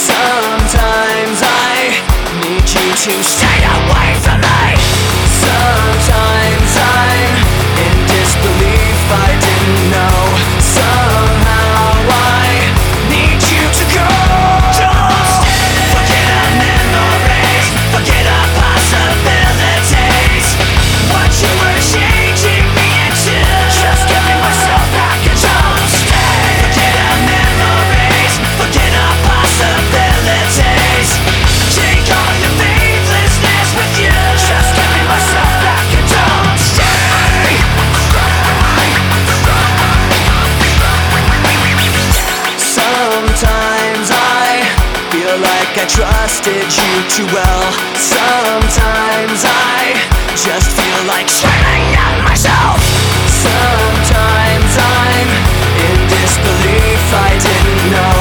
Sometimes I need you to stay away from me. Sometimes I'm in disbelief, I didn't know. Somehow I need you to go. Don't stay. Forget our memories, forget our possibilities. What you were changing me into, just giving myself back and don't stay. Forget our memories, forget our possibilities. Take all your faithlessness with you, just giving myself back and don't stay. Sometimes I feel like I trusted you too well. Sometimes I just feel like screaming at myself. Sometimes I'm in disbelief, I didn't know.